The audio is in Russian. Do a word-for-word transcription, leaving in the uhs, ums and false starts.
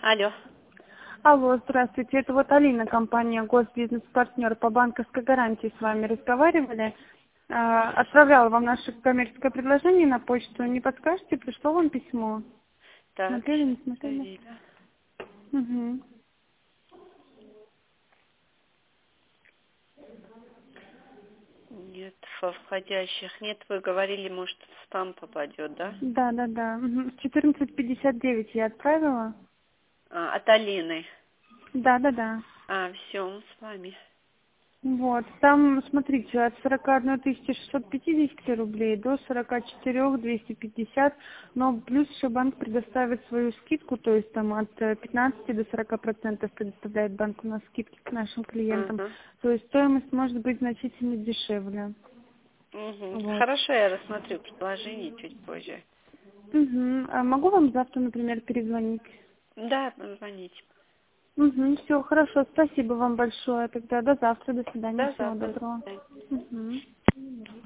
Алло. Алло, здравствуйте. Это вот Алина, компания Госбизнес-партнер по банковской гарантии. С вами разговаривали. А, Отправляла вам наше коммерческое предложение на почту. Не подскажете, пришло вам письмо? Так, Смотрели, не сейчас смотрели? проверю. Угу. Нет, во входящих нет. Вы говорили, может, в спам попадет, да? Да, да, да. Мгм. В четырнадцать пятьдесят девять я отправила. А, от Алины. Да, да, да. А, все, он с вами. Вот, там, смотрите, от сорока одной тысячи шестисот пятидесяти рублей до сорока четырёх двухсот пятидесяти, но плюс еще банк предоставит свою скидку, то есть там от э, пятнадцати до сорока процентов предоставляет банк у нас скидки к нашим клиентам, Ага. то есть стоимость может быть значительно дешевле. Угу. Вот. Хорошо, я рассмотрю предложение чуть позже. Угу. А могу вам завтра, например, перезвонить? Да, позвоните. Угу, все, хорошо, спасибо вам большое. Тогда до завтра, до свидания, До всего завтра. До доброго. свидания. Угу.